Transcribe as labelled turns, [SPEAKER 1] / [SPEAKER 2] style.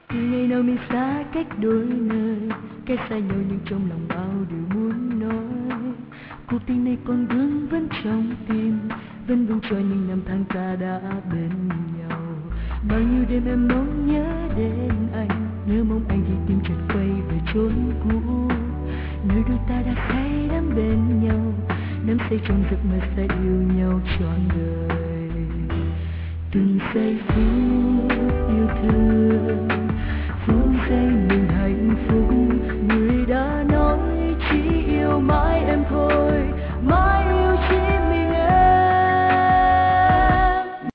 [SPEAKER 1] từ ngày nào mình xa cách đôi nơi, cái xa nhau nhưng trong lòng bao điều muốn nói. Cuộc tình này còn vương vấn trong tim, vẫn vương cho những năm tháng ta đã bên nhau. Bao nhiêu đêm em mong nhớ đến anh, nhớ mong anh thì tim chợt quay về chốn cũ, nơi đôi ta đã say đắm bên nhau, đắm say trong giấc mơ sẽ yêu nhau trọn đời. Từng giây phút yêu thương